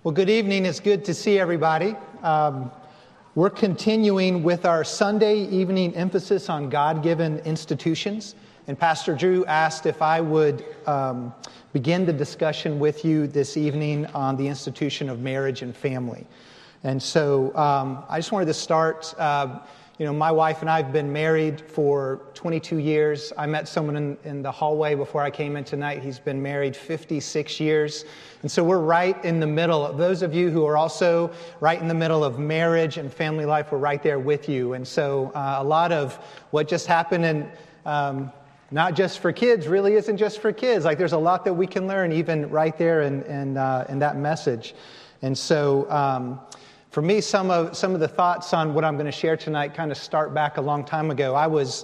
Well, good evening. It's good to see everybody. We're continuing with our Sunday evening emphasis on God-given institutions. And Pastor Drew asked if I would begin the discussion with you this evening on the institution of marriage and family. And so I just wanted to start. My wife and I have been married for 22 years. I met someone in the hallway before I came in tonight. He's been married 56 years. And so we're right in the middle. Those of you who are also right in the middle of marriage and family life, we're right there with you. And so a lot of what just happened and not just for kids really isn't just for kids. Like there's a lot that we can learn even right there in that message. And so for me, some of the thoughts on what I'm going to share tonight kind of start back a long time ago. I was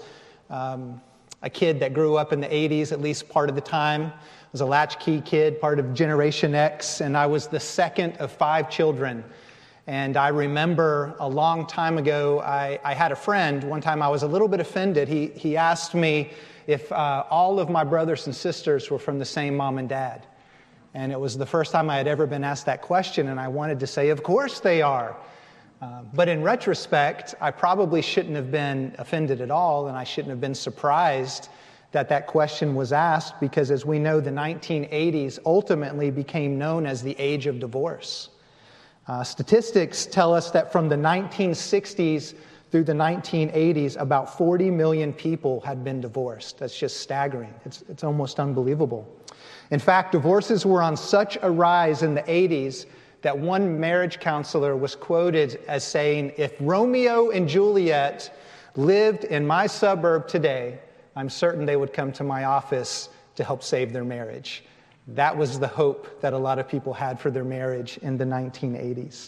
a kid that grew up in the 80s, at least part of the time. I was a latchkey kid, part of Generation X, and I was the second of 5 children. And I remember a long time ago, I had a friend. One time I was a little bit offended. He asked me if all of my brothers and sisters were from the same mom and dad. And it was the first time I had ever been asked that question, and I wanted to say, of course they are. But in retrospect, I probably shouldn't have been offended at all, and I shouldn't have been surprised that question was asked, because as we know, the 1980s ultimately became known as the age of divorce. Statistics tell us that from the 1960s through the 1980s, about 40 million people had been divorced. That's just staggering. It's almost unbelievable. In fact, divorces were on such a rise in the 80s that one marriage counselor was quoted as saying, "If Romeo and Juliet lived in my suburb today, I'm certain they would come to my office to help save their marriage." That was the hope that a lot of people had for their marriage in the 1980s.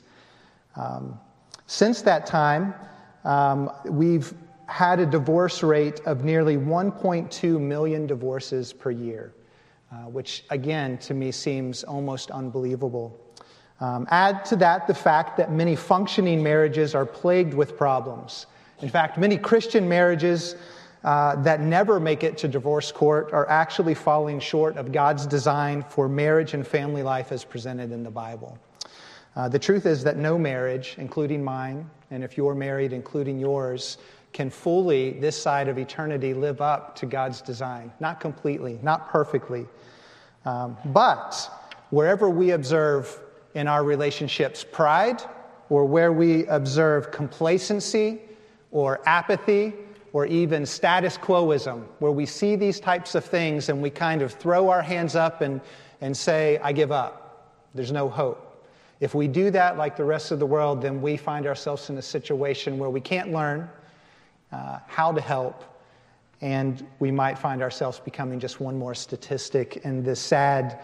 Since that time, we've had a divorce rate of nearly 1.2 million divorces per year. Which, again, to me seems almost unbelievable. Add to that the fact that many functioning marriages are plagued with problems. In fact, many Christian marriages that never make it to divorce court are actually falling short of God's design for marriage and family life as presented in the Bible. The truth is that no marriage, including mine, and if you're married, including yours, can fully, this side of eternity, live up to God's design. Not completely, not perfectly. But wherever we observe in our relationships pride, or where we observe complacency or apathy or even status quoism, where we see these types of things and we kind of throw our hands up and say, I give up. There's no hope. If we do that like the rest of the world, then we find ourselves in a situation where we can't learn how to help, and we might find ourselves becoming just one more statistic in this sad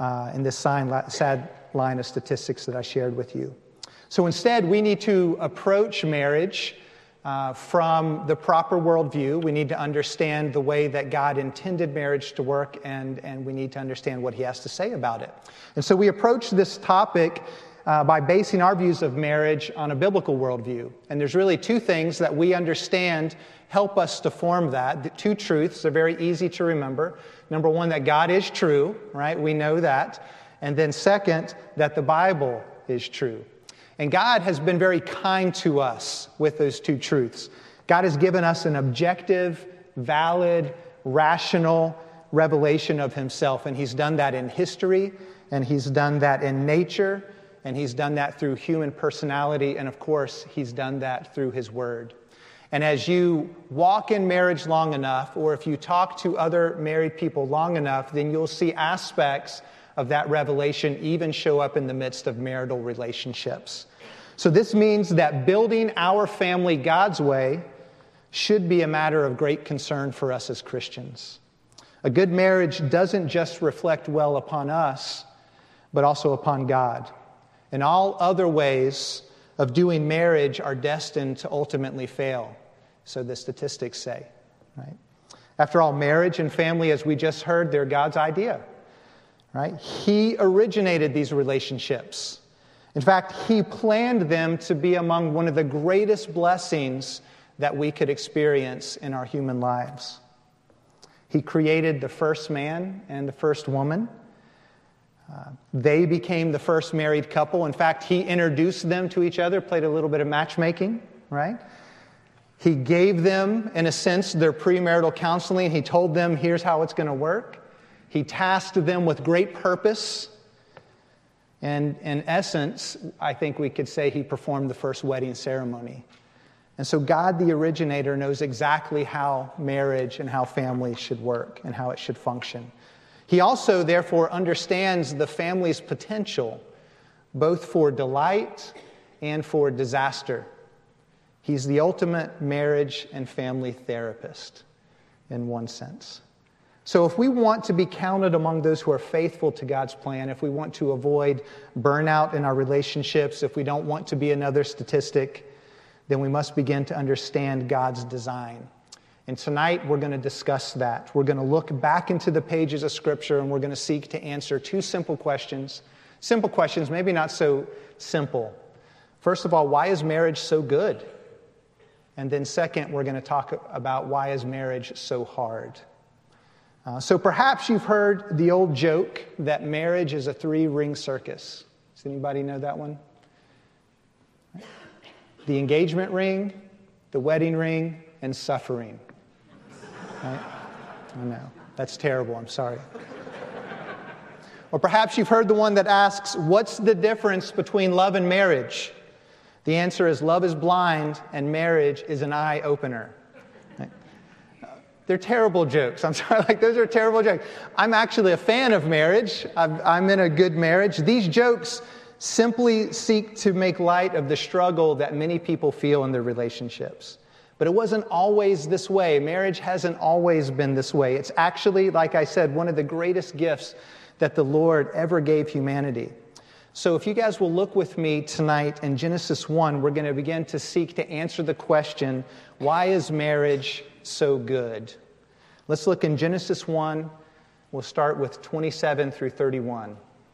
line of statistics that I shared with you. So instead, we need to approach marriage from the proper worldview. We need to understand the way that God intended marriage to work, and we need to understand what He has to say about it. And so we approach this topic by basing our views of marriage on a biblical worldview. And there's really 2 things that we understand help us to form that. The 2 truths are very easy to remember. Number 1, that God is true, right? We know that. And then second, that the Bible is true. And God has been very kind to us with those 2 truths. God has given us an objective, valid, rational revelation of Himself. And He's done that in history, and He's done that in nature, and He's done that through human personality, and of course, He's done that through His Word. And as you walk in marriage long enough, or if you talk to other married people long enough, then you'll see aspects of that revelation even show up in the midst of marital relationships. So this means that building our family God's way should be a matter of great concern for us as Christians. A good marriage doesn't just reflect well upon us, but also upon God. And all other ways of doing marriage are destined to ultimately fail, so the statistics say, right? After all, marriage and family, as we just heard, they're God's idea, right? He originated these relationships. In fact, He planned them to be among one of the greatest blessings that we could experience in our human lives. He created the first man and the first woman. They became the first married couple. In fact, he introduced them to each other, played a little bit of matchmaking, right? He gave them, in a sense, their premarital counseling. He told them, here's how it's going to work. He tasked them with great purpose. And in essence, I think we could say he performed the first wedding ceremony. And so God, the originator, knows exactly how marriage and how family should work and how it should function. He also, therefore, understands the family's potential, both for delight and for disaster. He's the ultimate marriage and family therapist, in one sense. So if we want to be counted among those who are faithful to God's plan, if we want to avoid burnout in our relationships, if we don't want to be another statistic, then we must begin to understand God's design. And tonight we're going to discuss that. We're going to look back into the pages of Scripture and we're going to seek to answer two simple questions. Simple questions, maybe not so simple. First of all, why is marriage so good? And then second, we're going to talk about why is marriage so hard? So perhaps you've heard the old joke that marriage is a 3-ring circus. Does anybody know that one? The engagement ring, the wedding ring, and suffering. Right? I know. That's terrible. I'm sorry. Or perhaps you've heard the one that asks, what's the difference between love and marriage? The answer is love is blind and marriage is an eye-opener. Right? They're terrible jokes. I'm sorry, those are terrible jokes. I'm actually a fan of marriage. I'm in a good marriage. These jokes simply seek to make light of the struggle that many people feel in their relationships. But it wasn't always this way. Marriage hasn't always been this way. It's actually, like I said, one of the greatest gifts that the Lord ever gave humanity. So if you guys will look with me tonight in Genesis 1, we're going to begin to seek to answer the question, why is marriage so good? Let's look in Genesis 1. We'll start with 27 through 31.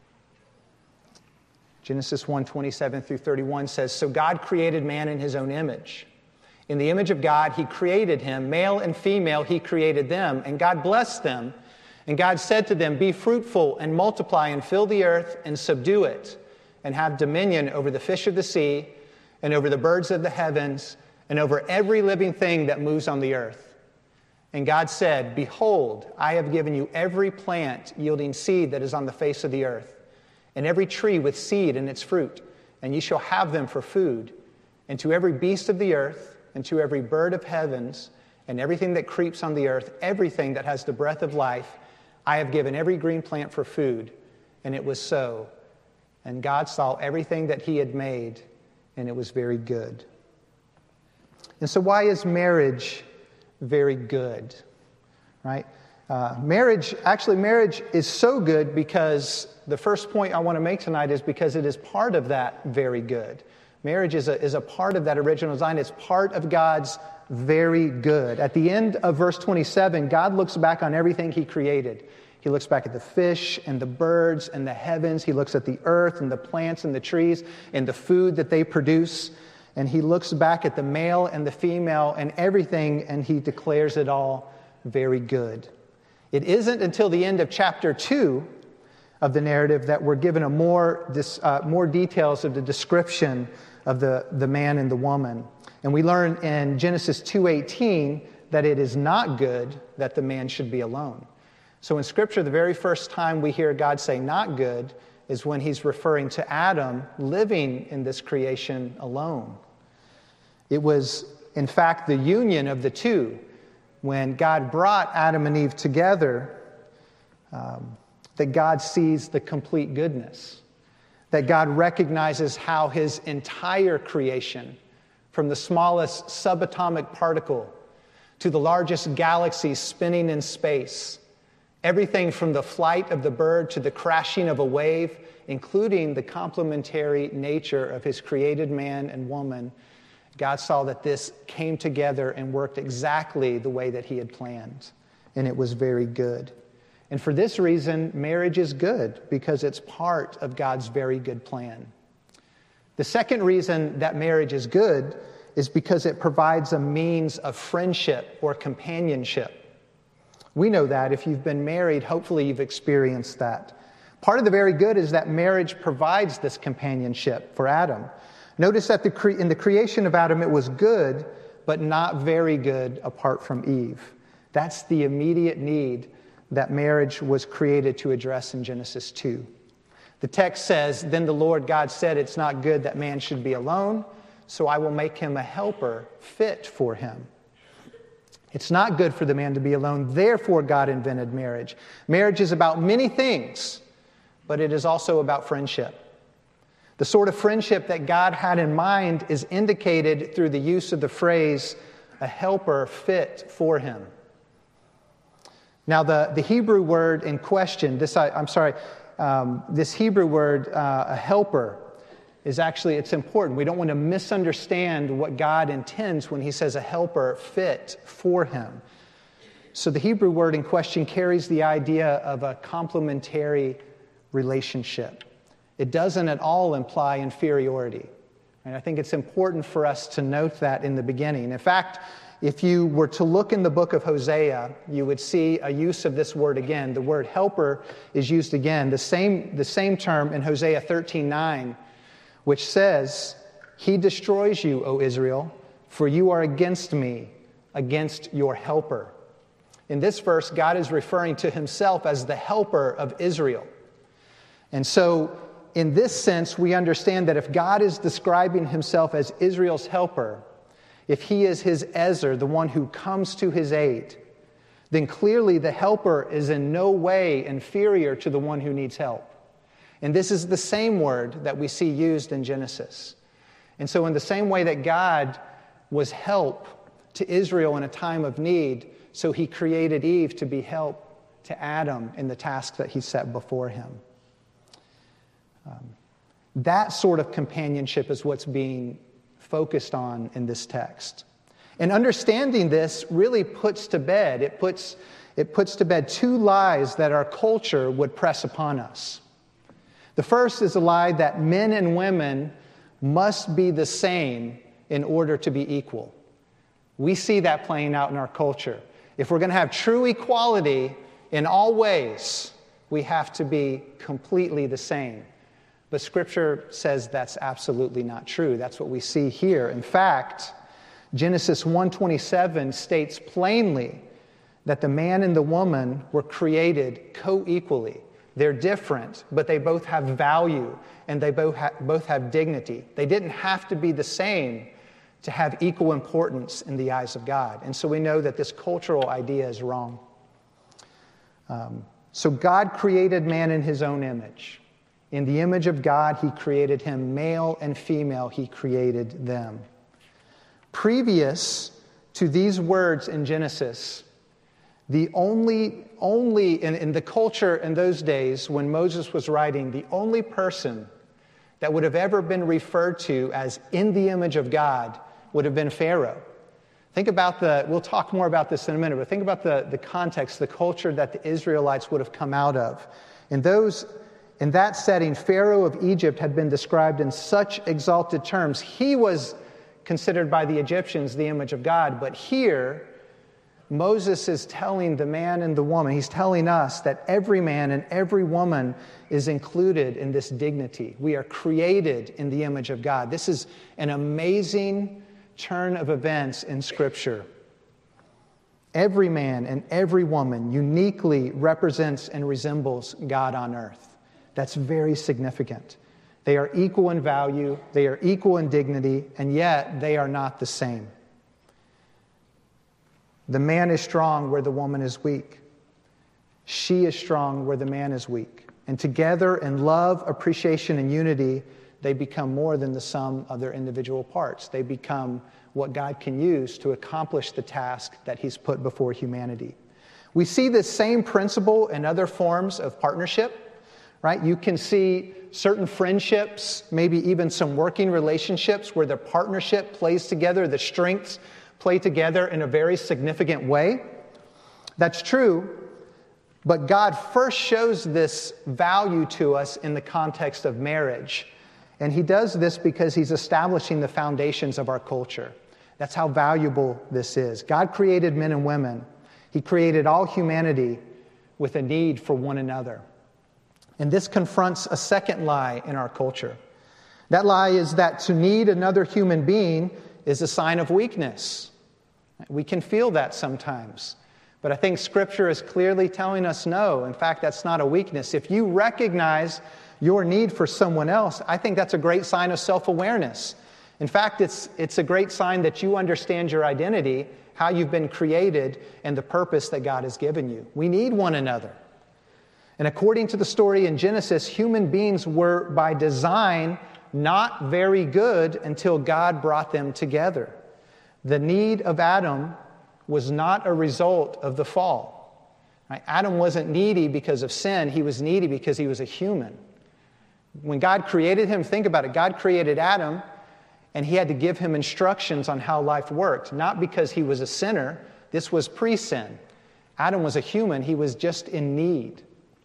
Genesis 1, 27 through 31 says, so God created man in his own image. In the image of God, he created him. Male and female, he created them. And God blessed them. And God said to them, be fruitful and multiply and fill the earth and subdue it and have dominion over the fish of the sea and over the birds of the heavens and over every living thing that moves on the earth. And God said, behold, I have given you every plant yielding seed that is on the face of the earth, and every tree with seed in its fruit, and ye shall have them for food. And to every beast of the earth, and to every bird of heavens, and everything that creeps on the earth, everything that has the breath of life, I have given every green plant for food. And it was so. And God saw everything that he had made, and it was very good. And so why is marriage very good? Right? Marriage is so good because the first point I want to make tonight is because it is part of that very good. Marriage is a part of that original design. It's part of God's very good. At the end of verse 27, God looks back on everything he created. He looks back at the fish and the birds and the heavens. He looks at the earth and the plants and the trees and the food that they produce. And he looks back at the male and the female and everything, and he declares it all very good. It isn't until the end of chapter 2 of the narrative that we're given more details of the description of the man and the woman. And we learn in Genesis 2:18 that it is not good that the man should be alone. So in Scripture, the very first time we hear God say not good is when he's referring to Adam living in this creation alone. It was, in fact, the union of the two. When God brought Adam and Eve together, that God sees the complete goodness. That God recognizes how his entire creation, from the smallest subatomic particle to the largest galaxy spinning in space, everything from the flight of the bird to the crashing of a wave, including the complementary nature of his created man and woman, God saw that this came together and worked exactly the way that he had planned. And it was very good. And for this reason, marriage is good, because it's part of God's very good plan. The second reason that marriage is good is because it provides a means of friendship or companionship. We know that if you've been married, hopefully you've experienced that. Part of the very good is that marriage provides this companionship for Adam. Notice that in the creation of Adam, it was good, but not very good apart from Eve. That's the immediate need that marriage was created to address in Genesis 2. The text says, "Then the Lord God said, it's not good that man should be alone, so I will make him a helper fit for him." It's not good for the man to be alone, therefore God invented marriage. Marriage is about many things, but it is also about friendship. The sort of friendship that God had in mind is indicated through the use of the phrase, "a helper fit for him." Now, the Hebrew word in question, this Hebrew word, a helper, is actually, it's important. We don't want to misunderstand what God intends when he says a helper fit for him. So the Hebrew word in question carries the idea of a complementary relationship. It doesn't at all imply inferiority. And I think it's important for us to note that in the beginning. In fact, if you were to look in the book of Hosea, you would see a use of this word again. The word helper is used again, the same term in Hosea 13:9, which says, "He destroys you, O Israel, for you are against me, against your helper." In this verse, God is referring to himself as the helper of Israel. And so, in this sense, we understand that if God is describing himself as Israel's helper, if he is his Ezer, the one who comes to his aid, then clearly the helper is in no way inferior to the one who needs help. And this is the same word that we see used in Genesis. And so in the same way that God was help to Israel in a time of need, so he created Eve to be help to Adam in the task that he set before him. That sort of companionship is what's being focused on in this text. And understanding this really puts to bed, it puts to bed two lies that our culture would press upon us. The first is a lie that men and women must be the same in order to be equal. We see that playing out in our culture. If we're going to have true equality in all ways, we have to be completely the same. But Scripture says that's absolutely not true. That's what we see here. In fact, Genesis 1:27 states plainly that the man and the woman were created co-equally. They're different, but they both have value and they both have dignity. They didn't have to be the same to have equal importance in the eyes of God. And so we know that this cultural idea is wrong. So God created man in his own image. In the image of God, he created him, male and female, he created them. Previous to these words in Genesis, the only in the culture in those days when Moses was writing, the only person that would have ever been referred to as in the image of God would have been Pharaoh. Think about we'll talk more about this in a minute, but think about the context, the culture that the Israelites would have come out of. In that setting, Pharaoh of Egypt had been described in such exalted terms. He was considered by the Egyptians the image of God, but here, Moses is telling the man and the woman, he's telling us that every man and every woman is included in this dignity. We are created in the image of God. This is an amazing turn of events in Scripture. Every man and every woman uniquely represents and resembles God on earth. That's very significant. They are equal in value, they are equal in dignity, and yet they are not the same. The man is strong where the woman is weak. She is strong where the man is weak. And together in love, appreciation, and unity, they become more than the sum of their individual parts. They become what God can use to accomplish the task that he's put before humanity. We see this same principle in other forms of partnership, right? You can see certain friendships, maybe even some working relationships where the partnership plays together, the strengths play together in a very significant way. That's true, but God first shows this value to us in the context of marriage. And he does this because he's establishing the foundations of our culture. That's how valuable this is. God created men and women. He created all humanity with a need for one another. And this confronts a second lie in our culture. That lie is that to need another human being is a sign of weakness. We can feel that sometimes. But I think Scripture is clearly telling us no. In fact, that's not a weakness. If you recognize your need for someone else, I think that's a great sign of self-awareness. In fact, it's a great sign that you understand your identity, how you've been created, and the purpose that God has given you. We need one another. And according to the story in Genesis, human beings were by design not very good until God brought them together. The need of Adam was not a result of the fall. Right? Adam wasn't needy because of sin. He was needy because he was a human. When God created him, think about it. God created Adam, and he had to give him instructions on how life worked. Not because he was a sinner. This was pre-sin. Adam was a human. He was just in need.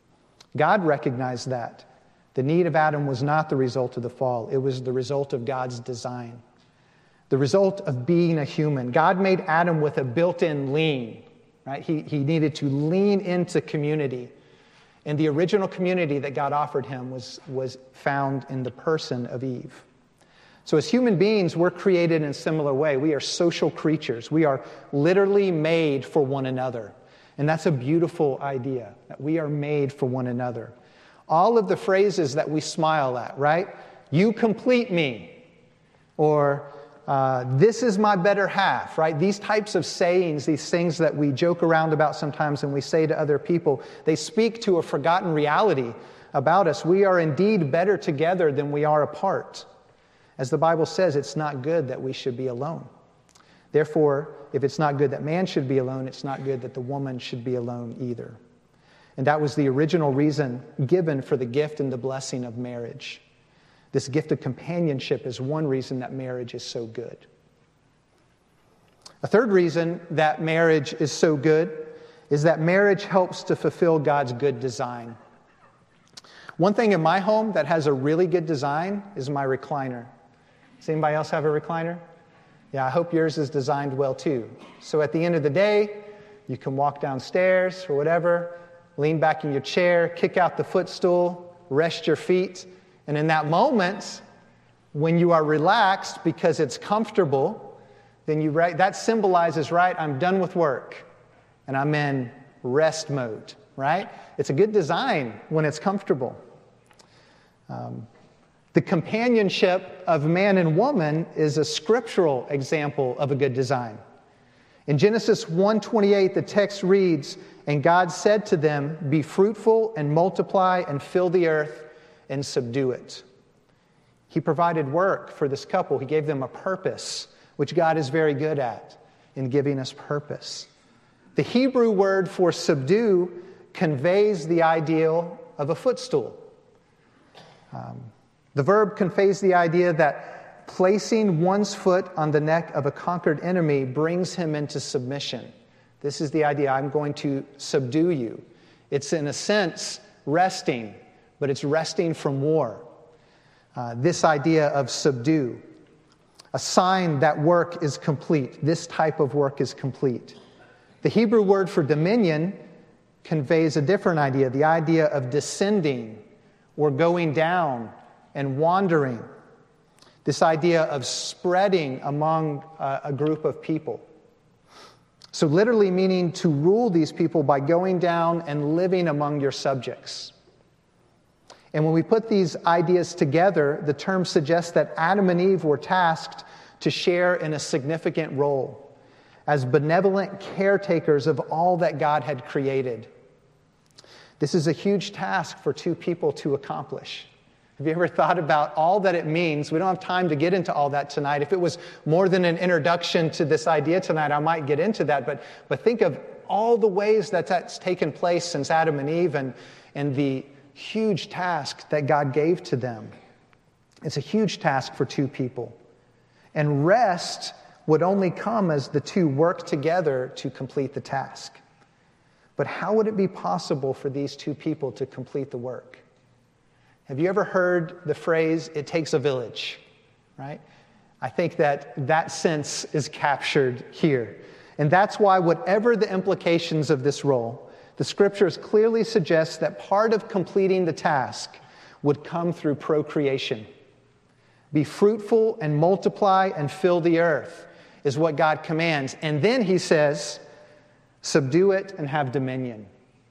God recognized that. The need of Adam was not the result of the fall. It was the result of God's design. The result of being a human. God made Adam with a built-in lean. Right? He needed to lean into community. And the original community that God offered him was found in the person of Eve. So as human beings, we're created in a similar way. We are social creatures. We are literally made for one another. And that's a beautiful idea, that we are made for one another. All of the phrases that we smile at, right? You complete me. Or this is my better half, right? These types of sayings, these things that we joke around about sometimes and we say to other people, they speak to a forgotten reality about us. We are indeed better together than we are apart. As the Bible says, it's not good that we should be alone. Therefore, if it's not good that man should be alone, it's not good that the woman should be alone either. And that was the original reason given for the gift and the blessing of marriage. This gift of companionship is one reason that marriage is so good. A third reason that marriage is so good is that marriage helps to fulfill God's good design. One thing in my home that has a really good design is my recliner. Does anybody else have a recliner? Yeah, I hope yours is designed well too. So at the end of the day, you can walk downstairs or whatever, lean back in your chair, kick out the footstool, rest your feet. And in that moment, when you are relaxed because it's comfortable, then that symbolizes, right, I'm done with work and I'm in rest mode, right? It's a good design when it's comfortable. The companionship of man and woman is a scriptural example of a good design. In Genesis 1:28, the text reads, "And God said to them, be fruitful and multiply and fill the earth and subdue it." He provided work for this couple. He gave them a purpose, which God is very good at in giving us purpose. The Hebrew word for subdue conveys the ideal of a footstool. The verb conveys the idea that placing one's foot on the neck of a conquered enemy brings him into submission. This is the idea, I'm going to subdue you. It's in a sense resting, but it's resting from war. This idea of subdue, a sign that work is complete. This type of work is complete. The Hebrew word for dominion conveys a different idea, the idea of descending or going down and wandering. This idea of spreading among a group of people. So literally meaning to rule these people by going down and living among your subjects. And when we put these ideas together, the term suggests that Adam and Eve were tasked to share in a significant role as benevolent caretakers of all that God had created. This is a huge task for two people to accomplish. Have you ever thought about all that it means? We don't have time to get into all that tonight. If it was more than an introduction to this idea tonight, I might get into that. But think of all the ways that's taken place since Adam and Eve and the huge task that God gave to them. It's a huge task for two people. And rest would only come as the two work together to complete the task. But how would it be possible for these two people to complete the work? Have you ever heard the phrase, it takes a village, right? I think that sense is captured here. And that's why whatever the implications of this role, the scriptures clearly suggest that part of completing the task would come through procreation. Be fruitful and multiply and fill the earth is what God commands. And then he says, subdue it and have dominion.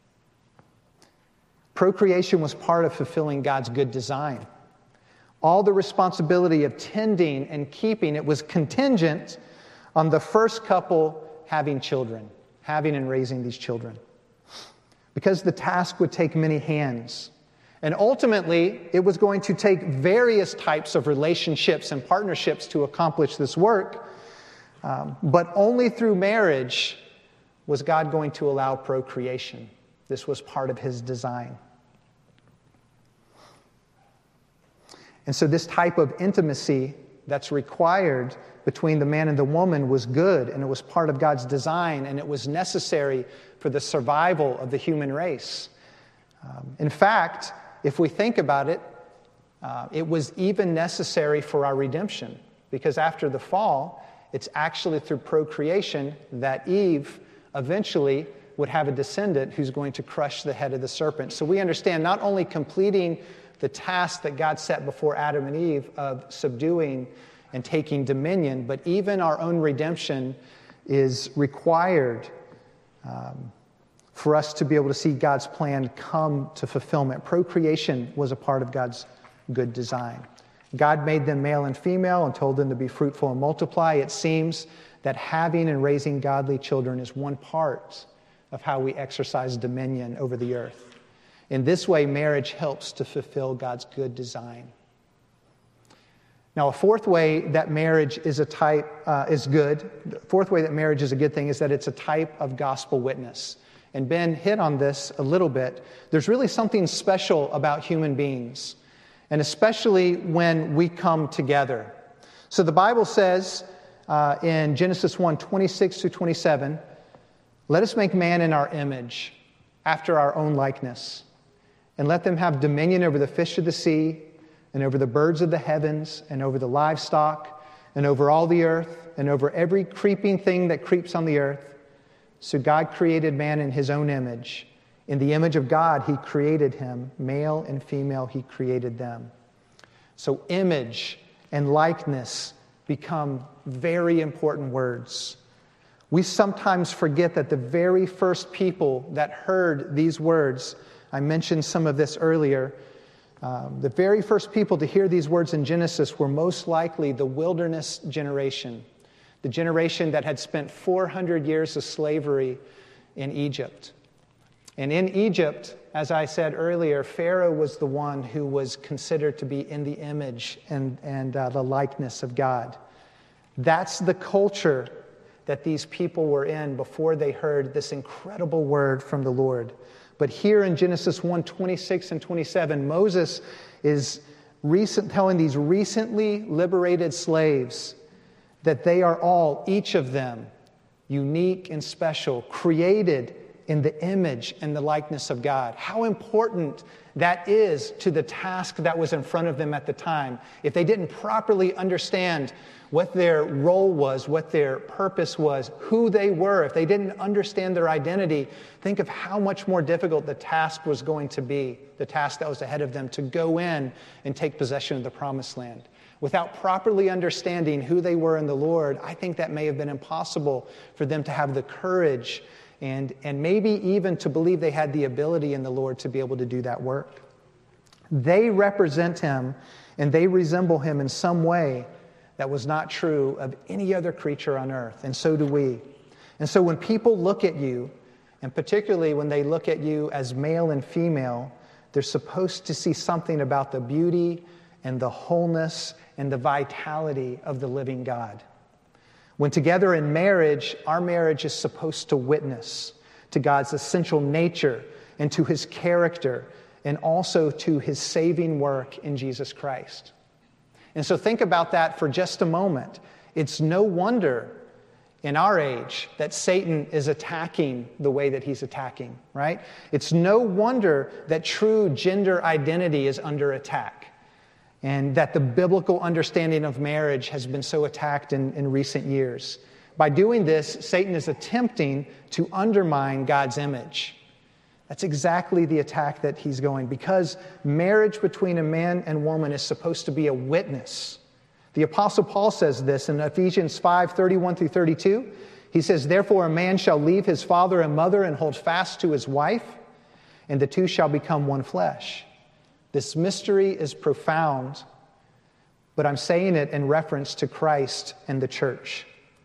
Procreation was part of fulfilling God's good design. All the responsibility of tending and keeping it was contingent on the first couple having children, having and raising these children. Because the task would take many hands. And ultimately, it was going to take various types of relationships and partnerships to accomplish this work. But only through marriage was God going to allow procreation. This was part of his design. And so this type of intimacy that's required between the man and the woman was good, and it was part of God's design, and it was necessary for the survival of the human race. In fact, if we think about it, it was even necessary for our redemption, because after the fall, it's actually through procreation that Eve eventually would have a descendant who's going to crush the head of the serpent. So we understand not only completing the task that God set before Adam and Eve of subduing and taking dominion, but even our own redemption is required for us to be able to see God's plan come to fulfillment. Procreation was a part of God's good design. God made them male and female and told them to be fruitful and multiply. It seems that having and raising godly children is one part of how we exercise dominion over the earth. In this way, marriage helps to fulfill God's good design. Now, a fourth way that marriage is a good thing is that it's a type of gospel witness. And Ben hit on this a little bit. There's really something special about human beings, and especially when we come together. So the Bible says in Genesis 1:26-27, let us make man in our image, after our own likeness, and let them have dominion over the fish of the sea, and over the birds of the heavens, and over the livestock, and over all the earth, and over every creeping thing that creeps on the earth. So God created man in his own image. In the image of God, he created him. Male and female, he created them. So image and likeness become very important words. We sometimes forget that the very first people that heard these words, I mentioned some of this earlier, the very first people to hear these words in Genesis were most likely the wilderness generation, the generation that had spent 400 years of slavery in Egypt. And in Egypt, as I said earlier, Pharaoh was the one who was considered to be in the image and the likeness of God. That's the culture that these people were in before they heard this incredible word from the Lord. But here in Genesis 1:26 and 27, Moses is telling these recently liberated slaves that they are all, each of them, unique and special, created in the image and the likeness of God. How important that is to the task that was in front of them at the time. If they didn't properly understand what their role was, what their purpose was, who they were, if they didn't understand their identity, think of how much more difficult the task was going to be, the task that was ahead of them to go in and take possession of the promised land. Without properly understanding who they were in the Lord, I think that may have been impossible for them to have the courage and maybe even to believe they had the ability in the Lord to be able to do that work. They represent him and they resemble him in some way that was not true of any other creature on earth, and so do we. And so when people look at you, and particularly when they look at you as male and female, they're supposed to see something about the beauty and the wholeness and the vitality of the living God. When together in marriage, our marriage is supposed to witness to God's essential nature and to his character and also to his saving work in Jesus Christ. And so think about that for just a moment. It's no wonder in our age that Satan is attacking the way that he's attacking, right? It's no wonder that true gender identity is under attack and that the biblical understanding of marriage has been so attacked in recent years. By doing this, Satan is attempting to undermine God's image. That's exactly the attack that he's going, because marriage between a man and woman is supposed to be a witness. The Apostle Paul says this in Ephesians 5:31 through 32. He says, "Therefore a man shall leave his father and mother and hold fast to his wife, and the two shall become one flesh." This mystery is profound, but I'm saying it in reference to Christ and the church.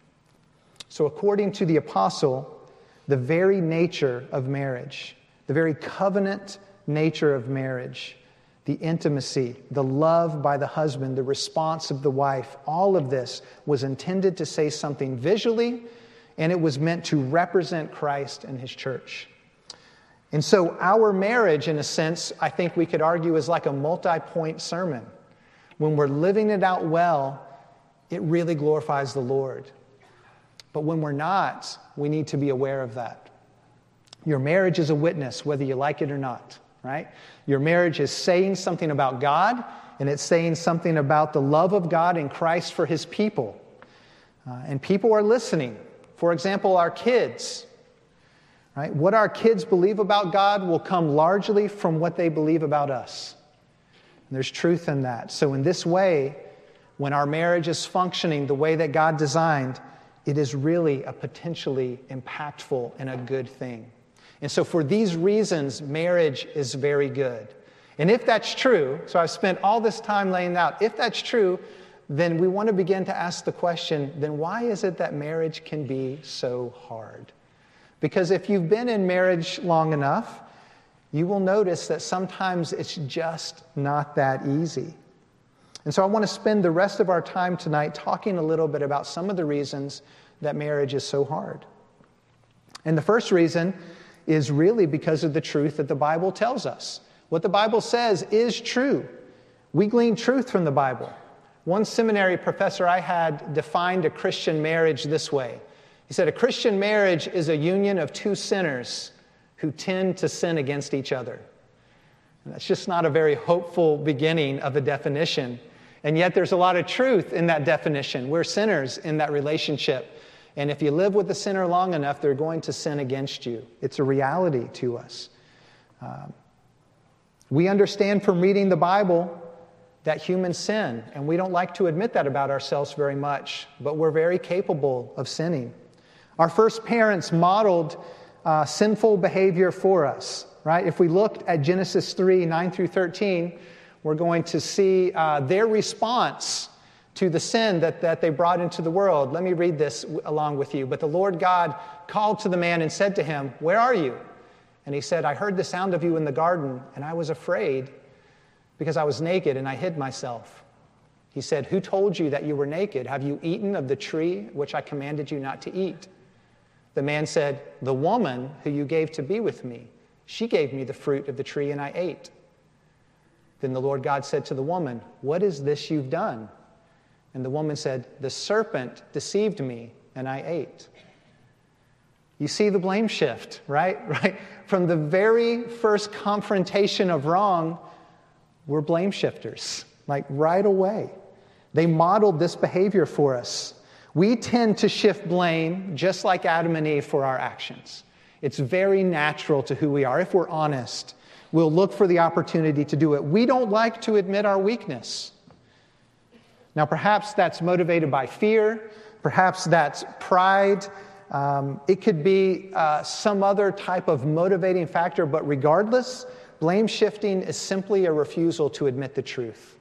So according to the apostle, the very nature of marriage, the very covenant nature of marriage, the intimacy, the love by the husband, the response of the wife, all of this was intended to say something visually, and it was meant to represent Christ and his church. And so our marriage, in a sense, I think we could argue is like a multi-point sermon. When we're living it out well, it really glorifies the Lord. But when we're not, we need to be aware of that. Your marriage is a witness, whether you like it or not, right? Your marriage is saying something about God, and it's saying something about the love of God in Christ for his people. And people are listening. For example, our kids. Right? What our kids believe about God will come largely from what they believe about us. And there's truth in that. So in this way, when our marriage is functioning the way that God designed, it is really a potentially impactful and a good thing. And so for these reasons, marriage is very good. And if that's true, so I've spent all this time laying out, if that's true, then we want to begin to ask the question, then why is it that marriage can be so hard? Because if you've been in marriage long enough, you will notice that sometimes it's just not that easy. And so I want to spend the rest of our time tonight talking a little bit about some of the reasons that marriage is so hard. And the first reason is really because of the truth that the Bible tells us. What the Bible says is true. We glean truth from the Bible. One seminary professor I had defined a Christian marriage this way. He said, a Christian marriage is a union of two sinners who tend to sin against each other. And that's just not a very hopeful beginning of a definition. And yet there's a lot of truth in that definition. We're sinners in that relationship. And if you live with a sinner long enough, they're going to sin against you. It's a reality to us. We understand from reading the Bible that humans sin, and we don't like to admit that about ourselves very much, but we're very capable of sinning. Our first parents modeled sinful behavior for us, right? If we looked at Genesis 3, 9 through 13, we're going to see their response to the sin that they brought into the world. Let me read this along with you. But the Lord God called to the man and said to him, "Where are you?" And he said, "I heard the sound of you in the garden, and I was afraid because I was naked and I hid myself." He said, "Who told you that you were naked? Have you eaten of the tree which I commanded you not to eat?" The man said, "The woman who you gave to be with me, she gave me the fruit of the tree and I ate." Then the Lord God said to the woman, "What is this you've done?" And the woman said, "The serpent deceived me and I ate." You see the blame shift, right? From the very first confrontation of wrong, we're blame shifters, like right away. They modeled this behavior for us. We tend to shift blame just like Adam and Eve for our actions. It's very natural to who we are. If we're honest, we'll look for the opportunity to do it. We don't like to admit our weakness. Now, perhaps that's motivated by fear. Perhaps that's pride. It could be some other type of motivating factor. But regardless, blame shifting is simply a refusal to admit the truth.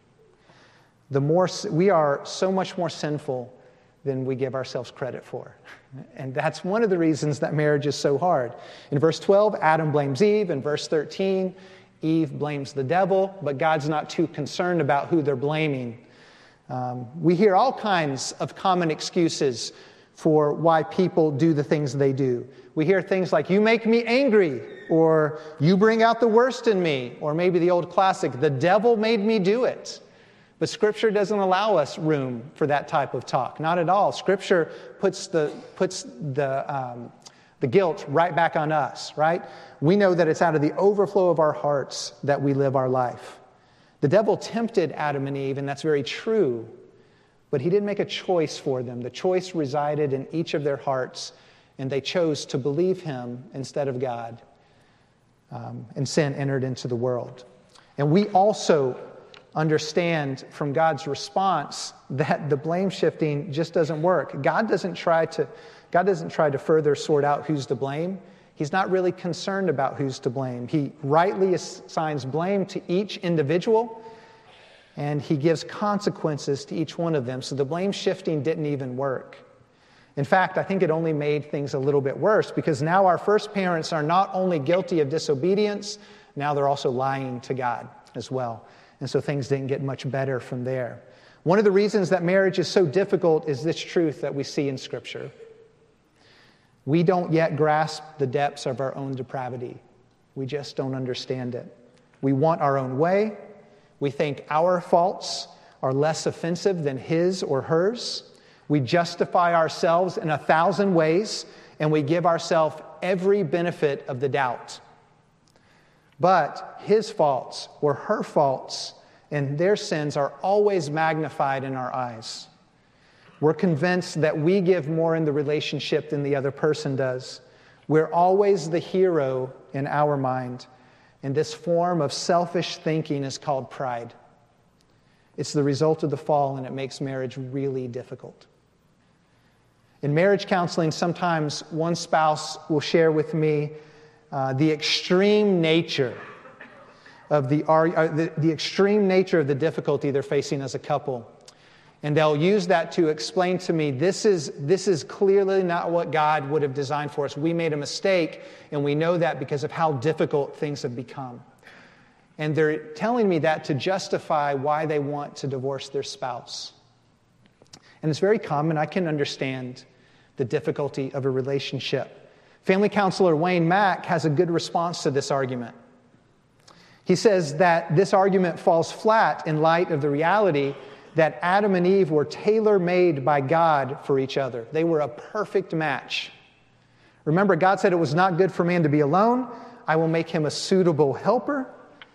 We are so much more sinful than we give ourselves credit for. And that's one of the reasons that marriage is so hard. In verse 12, Adam blames Eve. In verse 13, Eve blames the devil, but God's not too concerned about who they're blaming. We hear all kinds of common excuses for why people do the things they do. We hear things like, "You make me angry," or "You bring out the worst in me," or maybe the old classic, "The devil made me do it." But Scripture doesn't allow us room for that type of talk. Not at all. Scripture puts the guilt right back on us, right? We know that it's out of the overflow of our hearts that we live our life. The devil tempted Adam and Eve, and that's very true. But he didn't make a choice for them. The choice resided in each of their hearts, and they chose to believe him instead of God. and sin entered into the world. And we also understand from God's response that the blame shifting just doesn't work. God doesn't try to further sort out who's to blame. He's not really concerned about who's to blame. He rightly assigns blame to each individual, and he gives consequences to each one of them. So the blame shifting didn't even work. In fact, I think it only made things a little bit worse, because now our first parents are not only guilty of disobedience, now they're also lying to God as well. And so things didn't get much better from there. One of the reasons that marriage is so difficult is this truth that we see in Scripture. We don't yet grasp the depths of our own depravity. We just don't understand it. We want our own way. We think our faults are less offensive than his or hers. We justify ourselves in 1,000 ways, and we give ourselves every benefit of the doubt. But his faults or her faults and their sins are always magnified in our eyes. We're convinced that we give more in the relationship than the other person does. We're always the hero in our mind. And this form of selfish thinking is called pride. It's the result of the fall, and it makes marriage really difficult. In marriage counseling, sometimes one spouse will share with me the extreme nature of the extreme nature of the difficulty they're facing as a couple. And they'll use that to explain to me, this is clearly not what God would have designed for us. We made a mistake, and we know that because of how difficult things have become. And they're telling me that to justify why they want to divorce their spouse. And it's very common. I can understand the difficulty of a relationship. Family counselor Wayne Mack has a good response to this argument. He says that this argument falls flat in light of the reality that Adam and Eve were tailor-made by God for each other. They were a perfect match. Remember, God said it was not good for man to be alone. I will make him a suitable helper.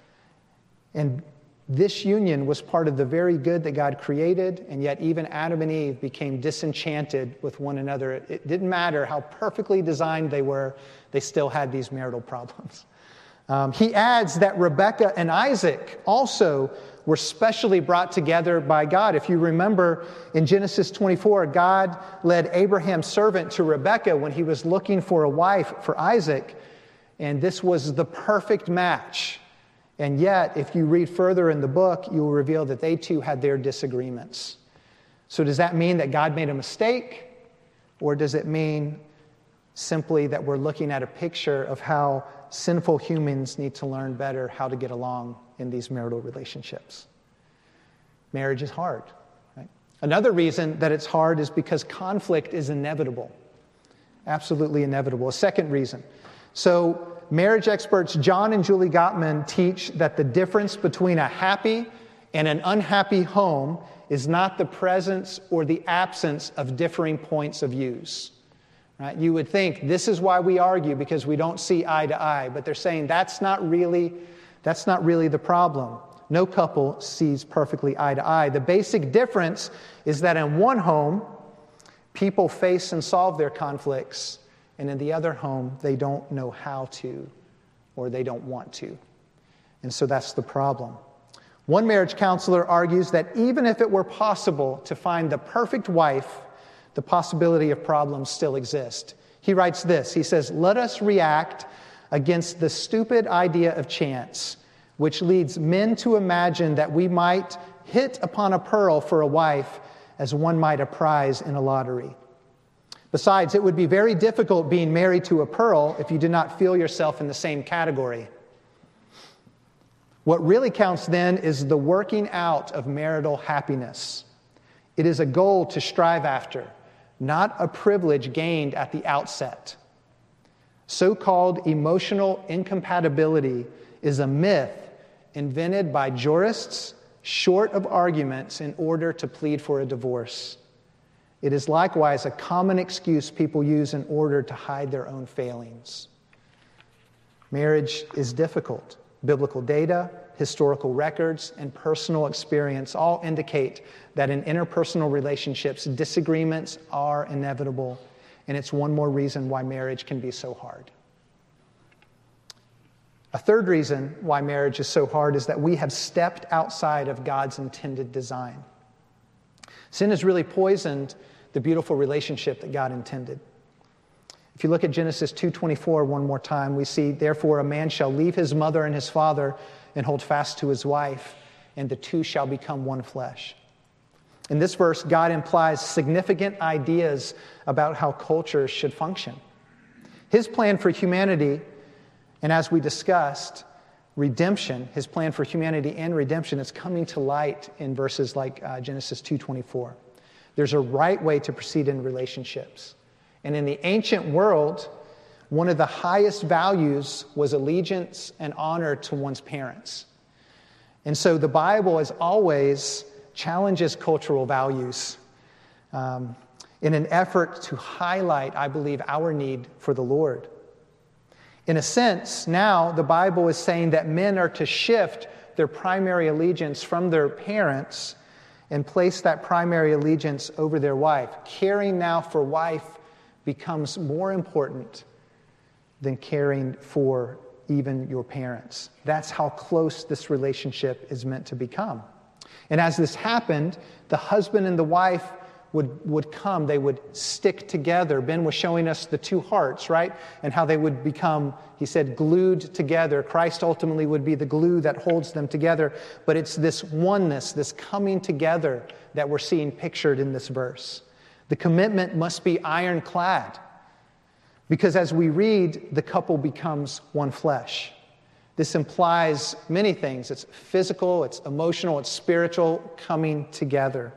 And this union was part of the very good that God created, and yet even Adam and Eve became disenchanted with one another. It didn't matter how perfectly designed they were, they still had these marital problems. He adds that Rebekah and Isaac also were specially brought together by God. If you remember in Genesis 24, God led Abraham's servant to Rebekah when he was looking for a wife for Isaac, and this was the perfect match. And yet, if you read further in the book, you will reveal that they too had their disagreements. So does that mean that God made a mistake? Or does it mean simply that we're looking at a picture of how sinful humans need to learn better how to get along in these marital relationships? Marriage is hard, right? Another reason that it's hard is because conflict is inevitable. Absolutely inevitable. A second reason. So marriage experts John and Julie Gottman teach that the difference between a happy and an unhappy home is not the presence or the absence of differing points of views. Right? You would think this is why we argue, because we don't see eye to eye, but they're saying that's not really the problem. No couple sees perfectly eye to eye. The basic difference is that in one home, people face and solve their conflicts, and in the other home, they don't know how to, or they don't want to. And so that's the problem. One marriage counselor argues that even if it were possible to find the perfect wife, the possibility of problems still exist. He writes this, he says, "Let us react against the stupid idea of chance, which leads men to imagine that we might hit upon a pearl for a wife as one might a prize in a lottery. Besides, it would be very difficult being married to a pearl if you did not feel yourself in the same category. What really counts then is the working out of marital happiness. It is a goal to strive after, not a privilege gained at the outset. So-called emotional incompatibility is a myth invented by jurists short of arguments in order to plead for a divorce. It is likewise a common excuse people use in order to hide their own failings. Marriage is difficult. Biblical data, historical records, and personal experience all indicate that in interpersonal relationships, disagreements are inevitable, and it's one more reason why marriage can be so hard. A third reason why marriage is so hard is that we have stepped outside of God's intended design. Sin has really poisoned the beautiful relationship that God intended. If you look at Genesis 2:24 one more time, we see, therefore a man shall leave his mother and his father and hold fast to his wife, and the two shall become one flesh. In this verse, God implies significant ideas about how cultures should function. His plan for humanity, and as we discussed, redemption, his plan for humanity and redemption is coming to light in verses like Genesis 2:24. There's a right way to proceed in relationships. And in the ancient world, one of the highest values was allegiance and honor to one's parents. And so the Bible, as always, challenges cultural values in an effort to highlight, I believe, our need for the Lord. In a sense, now the Bible is saying that men are to shift their primary allegiance from their parents and place that primary allegiance over their wife. Caring now for wife becomes more important than caring for even your parents. That's how close this relationship is meant to become. And as this happened, the husband and the wife would come, they would stick together. Ben was showing us the two hearts, right? And how they would become, he said, glued together. Christ ultimately would be the glue that holds them together. But it's this oneness, this coming together that we're seeing pictured in this verse. The commitment must be ironclad. Because as we read, the couple becomes one flesh. This implies many things. It's physical, it's emotional, it's spiritual, coming together.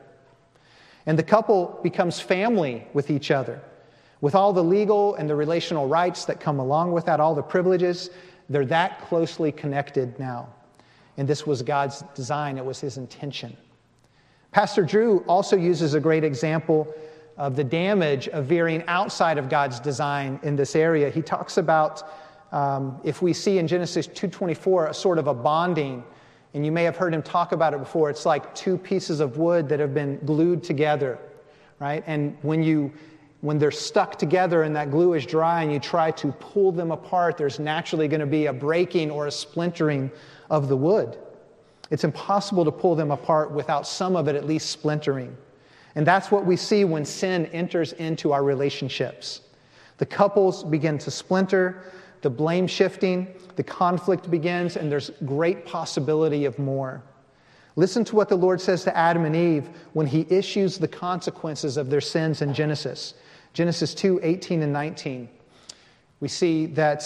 And the couple becomes family with each other. With all the legal and the relational rights that come along with that, all the privileges, they're that closely connected now. And this was God's design. It was his intention. Pastor Drew also uses a great example of the damage of veering outside of God's design in this area. He talks about, if we see in Genesis 2:24, a sort of a bonding, and you may have heard him talk about it before. It's like two pieces of wood that have been glued together, right? And when they're stuck together and that glue is dry and you try to pull them apart, there's naturally going to be a breaking or a splintering of the wood. It's impossible to pull them apart without some of it at least splintering. And that's what we see when sin enters into our relationships. The couples begin to splinter, the blame shifting, the conflict begins, and there's great possibility of more. Listen to what the Lord says to Adam and Eve when he issues the consequences of their sins in Genesis. Genesis 2:18 and 19. We see that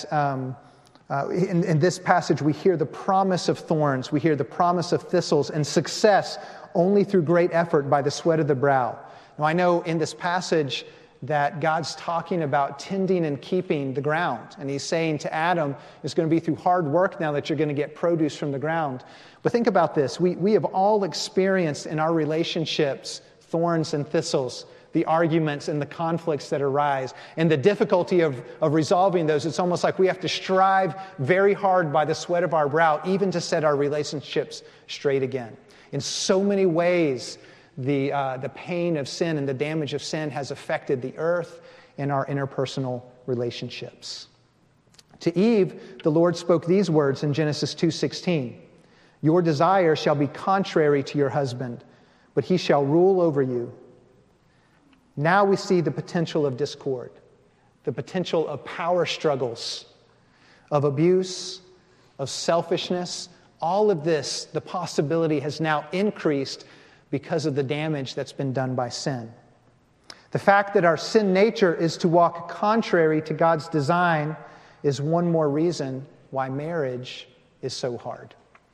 in this passage we hear the promise of thorns, we hear the promise of thistles, and success only through great effort by the sweat of the brow. Now I know in this passage that God's talking about tending and keeping the ground. And he's saying to Adam, it's going to be through hard work now that you're going to get produce from the ground. But think about this. We have all experienced in our relationships thorns and thistles, the arguments and the conflicts that arise, and the difficulty of resolving those. It's almost like we have to strive very hard by the sweat of our brow, even to set our relationships straight again. In so many ways, the pain of sin and the damage of sin has affected the earth and our interpersonal relationships. To Eve, the Lord spoke these words in Genesis 2:16. Your desire shall be contrary to your husband, but he shall rule over you. Now we see the potential of discord, the potential of power struggles, of abuse, of selfishness. All of this, the possibility has now increased because of the damage that's been done by sin. The fact that our sin nature is to walk contrary to God's design is one more reason why marriage is so hard.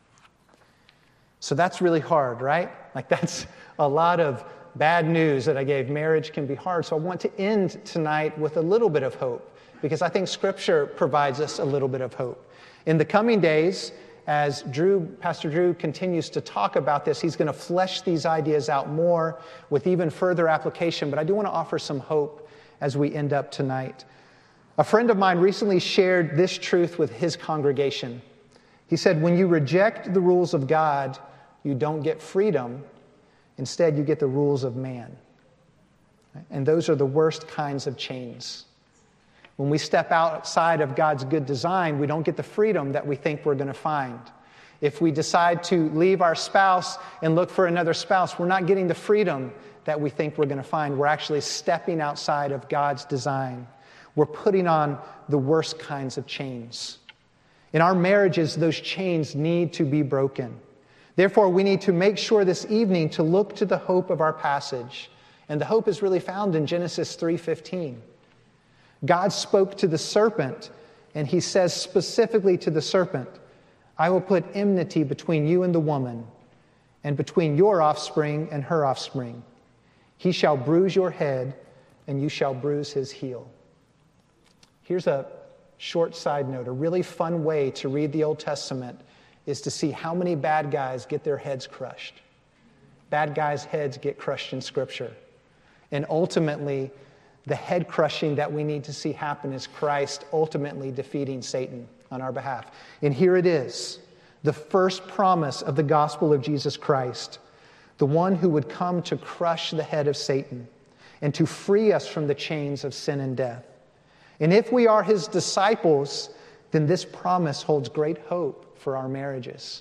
So that's really hard, right? Like that's a lot of bad news that I gave. Marriage can be hard. So I want to end tonight with a little bit of hope, because I think Scripture provides us a little bit of hope. In the coming days, as Pastor Drew continues to talk about this, he's going to flesh these ideas out more with even further application. But I do want to offer some hope as we end up tonight. A friend of mine recently shared this truth with his congregation. He said, when you reject the rules of God, you don't get freedom. Instead, you get the rules of man. And those are the worst kinds of chains. When we step outside of God's good design, we don't get the freedom that we think we're going to find. If we decide to leave our spouse and look for another spouse, we're not getting the freedom that we think we're going to find. We're actually stepping outside of God's design. We're putting on the worst kinds of chains. In our marriages, those chains need to be broken. Therefore, we need to make sure this evening to look to the hope of our passage. And the hope is really found in Genesis 3:15. God spoke to the serpent, and he says specifically to the serpent, I will put enmity between you and the woman, and between your offspring and her offspring. He shall bruise your head, and you shall bruise his heel. Here's a short side note. A really fun way to read the Old Testament is to see how many bad guys get their heads crushed. Bad guys' heads get crushed in Scripture. And ultimately, the head crushing that we need to see happen is Christ ultimately defeating Satan on our behalf. And here it is, the first promise of the gospel of Jesus Christ, the one who would come to crush the head of Satan and to free us from the chains of sin and death. And if we are his disciples, then this promise holds great hope for our marriages.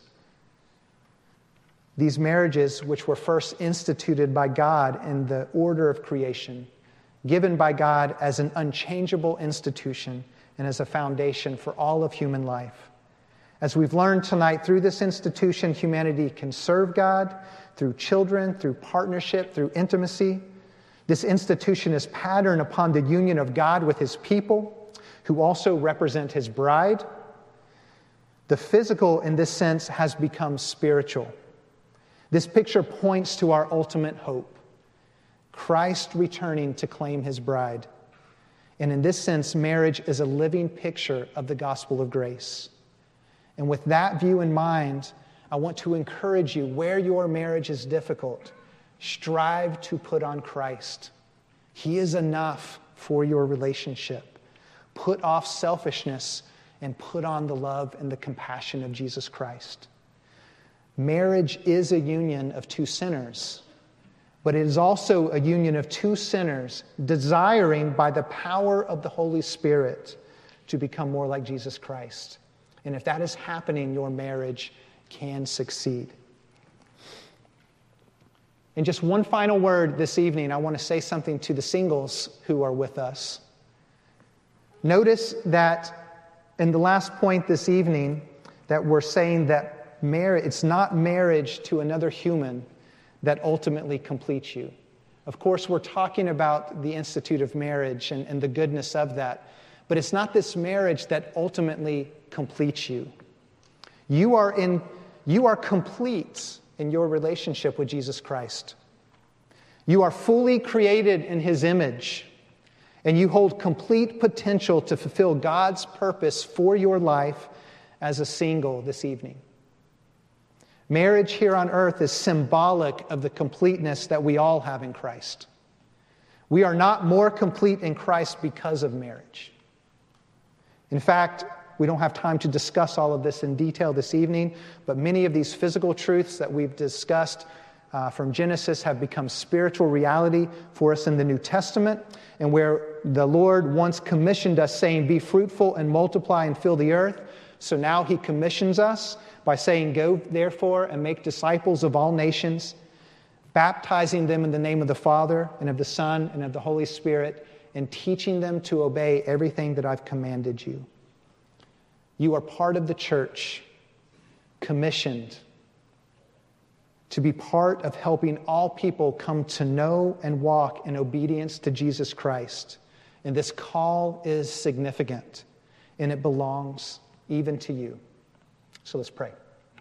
These marriages, which were first instituted by God in the order of creation, given by God as an unchangeable institution and as a foundation for all of human life. As we've learned tonight, through this institution, humanity can serve God through children, through partnership, through intimacy. This institution is patterned upon the union of God with his people, who also represent his bride. The physical, in this sense, has become spiritual. This picture points to our ultimate hope, Christ returning to claim his bride. And in this sense, marriage is a living picture of the gospel of grace. And with that view in mind, I want to encourage you, where your marriage is difficult, strive to put on Christ. He is enough for your relationship. Put off selfishness and put on the love and the compassion of Jesus Christ. Marriage is a union of two sinners, but it is also a union of two sinners desiring by the power of the Holy Spirit to become more like Jesus Christ. And if that is happening, your marriage can succeed. And just one final word this evening, I want to say something to the singles who are with us. Notice that in the last point this evening that we're saying that it's not marriage to another human that ultimately completes you. Of course, we're talking about the institute of marriage and the goodness of that, but it's not this marriage that ultimately completes you. You are complete in your relationship with Jesus Christ. You are fully created in his image, and you hold complete potential to fulfill God's purpose for your life as a single this evening. Marriage here on earth is symbolic of the completeness that we all have in Christ. We are not more complete in Christ because of marriage. In fact, we don't have time to discuss all of this in detail this evening, but many of these physical truths that we've discussed from Genesis have become spiritual reality for us in the New Testament, and where the Lord once commissioned us saying, be fruitful and multiply and fill the earth. So now he commissions us by saying, go therefore and make disciples of all nations, baptizing them in the name of the Father and of the Son and of the Holy Spirit, and teaching them to obey everything that I've commanded you. You are part of the church, commissioned to be part of helping all people come to know and walk in obedience to Jesus Christ. And this call is significant, and it belongs even to you. So let's pray.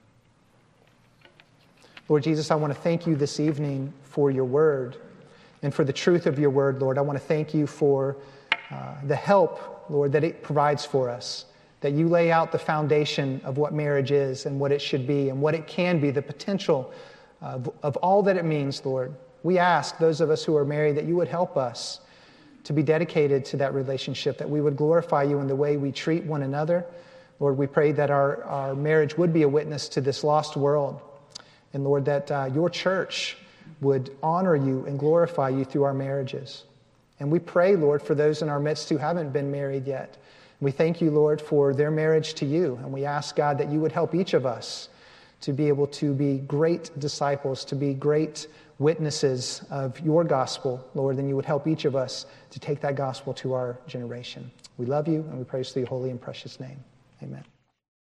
Lord Jesus, I want to thank you this evening for your word and for the truth of your word, Lord. I want to thank you for the help, Lord, that it provides for us, that you lay out the foundation of what marriage is and what it should be and what it can be, the potential of all that it means, Lord. We ask those of us who are married that you would help us to be dedicated to that relationship, that we would glorify you in the way we treat one another. Lord, we pray that our marriage would be a witness to this lost world. And Lord, that your church would honor you and glorify you through our marriages. And we pray, Lord, for those in our midst who haven't been married yet. We thank you, Lord, for their marriage to you. And we ask, God, that you would help each of us to be able to be great disciples, to be great witnesses of your gospel, Lord. And you would help each of us to take that gospel to our generation. We love you, and we praise through your holy and precious name. Amen.